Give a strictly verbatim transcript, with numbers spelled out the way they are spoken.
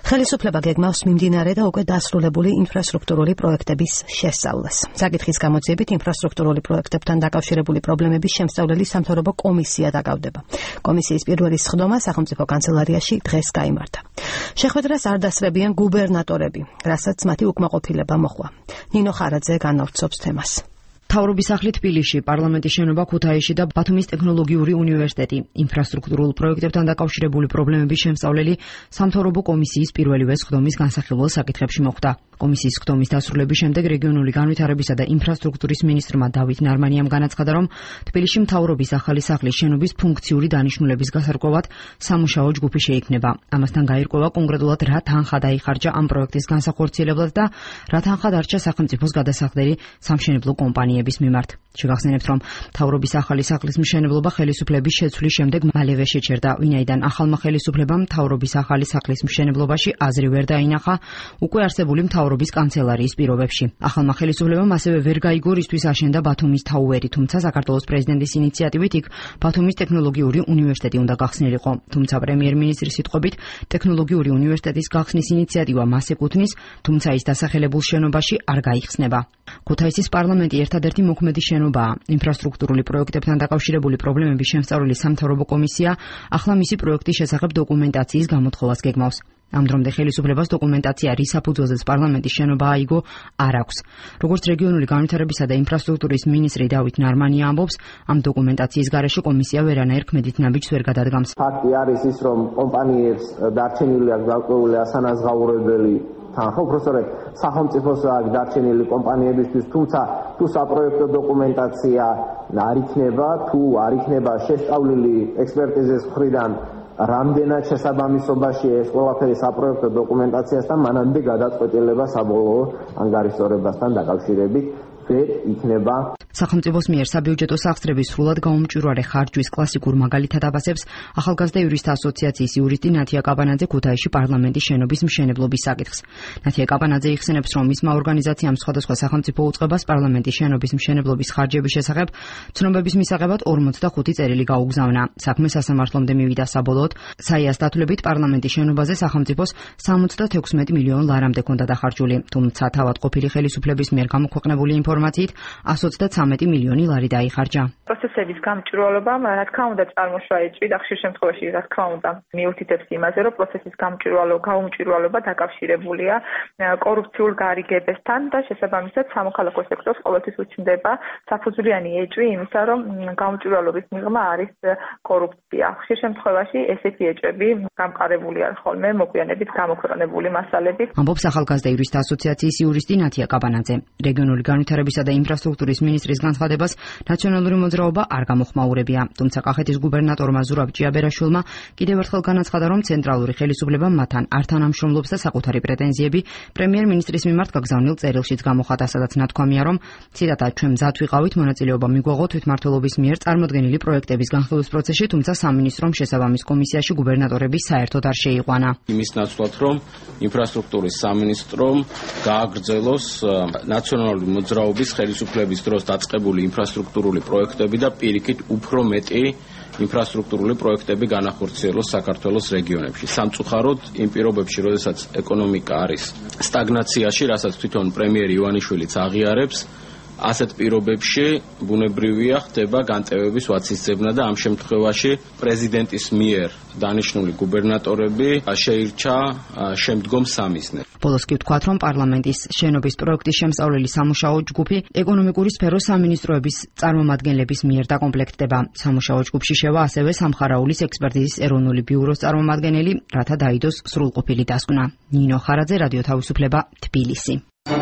ხელისუფლება გეგმავს მიმდინარე და უკვე დასრულებული ინფრასტრუქტურული პროექტების შესწავლას. საკითხის გამოძიებით ინფრასტრუქტურული პროექტებთან დაკავშირებული პრობლემების შემსწავლელი სამთავრობო კომისია დაკავდება. კომისიის პირველი სხდომა სახელმწიფო კანცელარიაში დღეს გაიმართა. შეხვედრას არ დასწრებიან გუბერნატორები, რასაც მათი უკმაყოფილება მოჰყვა. ნინო ხარაძე განავრცობს თემას. მთავრობის სახლი თბილისში, პარლამენტის შენობა ქუთაისში და ბათუმის ტექნოლოგიური უნივერსიტეტი. ინფრასტრუქტურულ პროექტებთან დაკავშირებული პრობლემების შემსწავლელი სამთავრობო კომისიის პირველივე სხდომის განსახილველ საკითხებში მოხვდა. კომისიის სხდომის დასრულების შემდეგ რეგიონული განვითარებისა და ინფრასტრუქტურის მინისტრმა დავით ნარმანიამ განაცხადა, რომ თბილისში მთავრობის ახალი სახლის შენობის ფუნქციური დანიშნულების გასარკვევად სამუშაო ჯგუფი შეიქმნება. ამასთან გაირკვევა კონკრეტულად რა თანხა დაიხარჯა ამ პროექტის განსახორციელებლად და რა თანხა დარჩა სახელმწიფოს გადასახდელი სამშენებლო კომპანიების მიმართ. შეგახსენებთ, რომ მთავრობის ახალი სახლის მშენებლობა ხელისუფლების შეცვლის შემდეგ მალევე შეჩერდა, ვინაიდან ახალმა ხელისუფლებამ მთავრობის ახალი სახლის მშენებლობაში აზრი ვერ დაინახა უკვე არსებული მთავრობის კანცელარიის პირობებში. ახალმა ხელისუფლებამ ასევე ვერ გაიგო რისთვის აშენდა ბათუმის თაუერი, თუმცა საქართველოს პრეზიდენტის ინიციატივით იქ ბათუმის ტექნოლოგიური უნივერსიტეტი უნდა გახსნილიყო. თუმცა პრემიერ-მინისტრის სიტყვებით ტექნოლოგიური უნივერსიტეტის გახსნის ინიციატივა მას ეკუთვნის, თუმცა ის დასახელებულ შენობაში არ გაიხსნება. ქუთაისის პარლამენტი ერთადერთი მოქმედი შენობაა. ინფრასტრუქტურული პროექტებთან დაკავშირებული პრობლემების შემსწავლელი სამთავრობო კომისია ახლა მისი პროექტის შესახებ დოკუმენტაციის გამოთხოვას გეგმავს. ამ დრომდე ხელისუფლებას დოკუმენტაცია რის საფუძველზეც პარლამენტის შენობა აიგო არ აქვს. როგორც რეგიონული განვითარებისა და ინფრასტრუქტურის მინისტრი დავით ნარმანია ამბობს, ამ დოკუმენტაციის გარეშე კომისია ვერანაირ ქმედით ნაბიჯს ვერ გადადგამს. ფაქტი არის ის, რომ კომპანიებს დარჩენილი აქვს გარკვეული ასანაზღაურებელი თანხა, უბრალოდ სახელმწიფოს აქვს დარჩენილი კომპანიებისთვის, თუმცა თუ საპროექტო დოკუმენტაცია არ იქნება, თუ არ იქნება შესწავლილი ექსპერტიზის მხრიდან რამდენად შესაბამისობაში ეს ყველაფერი საპროექტო დოკუმენტაციასთან, მანამდე გადაწყვეტილება საბოლოო ანგარიშორებასთან დაკავშირებით ვერ იქნება. სახელმწიფოს მიერ საბიუჯეტო სახსრების სრულად გაუმჭვირვალე ხარჯვის კლასიკურ მაგალითად აბასებს ახალგაზრდა იურისტთა ასოციაციის იურისტი ნათია კაბანაძე ქუთაისში პარლამენტის შენობის მშენებლობის საკითხს. ნათია კაბანაძე იხსენებს, რომ მისმა ორგანიზაციამ სხვადასხვა სახელმწიფო უწყებას პარლამენტის შენობის მშენებლობის ხარჯების შესახებ ცნობების მისაღებად ორმოცდახუთი წერილი გაუგზავნა. საქმე სასამართლომდე მივიდა საბოლოოდ. საიას დათვლებით პარლამენტის შენობაზე სახელმწიფოს სამოცდათექვსმეტი მილიონი ლარამდე ჰქონდა დახარჯული, თუმცა თავად ყოფილი ხელისუფლების მიერ გამოქვეყნებული ინფორმაციით ოცდათვრამეტი მილიონი ლარი დაიხარჯა. პროცესების გამჭვირვალობამ, რა თქმა უნდა, წარმოშვა ეჭვით, ხშირ შემთხვევაში, რა თქმა უნდა, მიუთითებს იმაზე, რომ პროცესის გამჭვირვალობა, გაუმჭვირვალობა დაკავშირებულია კორუფციულ გარიგებასთან და შესაბამისად სამოქალაქო სექტორს ყოველთვის უჩნდება საფუძვლიანი ეჭვი იმისა, რომ გამჭვირვალობის მიღმა არის კორუფცია. ხშირ შემთხვევაში ესეთი ეჭვები გამყარებული არ ხოლმე მოგვიანებით გამოქვეყნებული მასალებით. ამბობს ახალგაზრდა იურისტთა ასოციაციის იურისტი ნათია კაბანაძე. რეგიონული განვითარებისა და ინფრასტრუქტურის მინისტრის განცხადებას ნაციონალური მოძრაობა არ გამოხმაურებია, თუმცა კახეთის გუბერნატორმა ზურაბ ჭიაბერაშვილმა კიდევ ერთხელ განაცხადა, რომ ცენტრალური ხელისუფლება მათთან არ თანამშრომლობს და საკუთარი პრეტენზიები პრემიერ-მინისტრის მიმართ გაგზავნილ წერილშიც გამოხატა, სადაც ნათქვამია, რომ ციტატა ჩვენ მზად ვიყავით მონაწილეობა მიგვაღო თვითმმართველობის მიერ წარმოდგენილი პროექტების განხილვის პროცესში, თუმცა სამინისტრომ შესაბამის კომისიაში გუბერნატორები საერთოდ არ შეიყვანა. იმის ნაცვლად, რომ ინფრასტრუქტურის სამინისტრომ გააგრძელოს ნაციონალური მოძრაობის ხელისუფლების დროს დაწყებული ინფრასტრუქტურული პროექტები და პირიქით უფრო მეტი ინფრასტრუქტურული პროექტები განახორციელოს საქართველოს რეგიონებში. სამწუხაროდ იმ პირობებში, როდესაც ეკონომიკა არის სტაგნაციაში, რასაც თვითონ პრემიერი ივანიშვილიც აღიარებს, ასეთ პირობებში ბუნებრივია ხდება განტევების ვაცისძებნა და ამ შემთხვევაში პრეზიდენტის მიერ დანიშნული გუბერნატორები შეირჩა შემდგომ სამიზნედ. ბოლოს კი ვთქვათ, რომ პარლამენტის შენობის პროექტის შემსწავლელი სამუშაო ჯგუფი ეკონომიკური სფეროს სამინისტროების წარმომადგენლების მიერ დაკომპლექტდება. სამუშაო ჯგუფში შევა ასევე სამხარაულის ექსპერტიზის ეროვნული ბიუროს წარმომადგენელი, რათა დაიდოს სრულყოფილი დასკვნა. ნინო ხარაძე, რადიო თავისუფლება, თბილისი.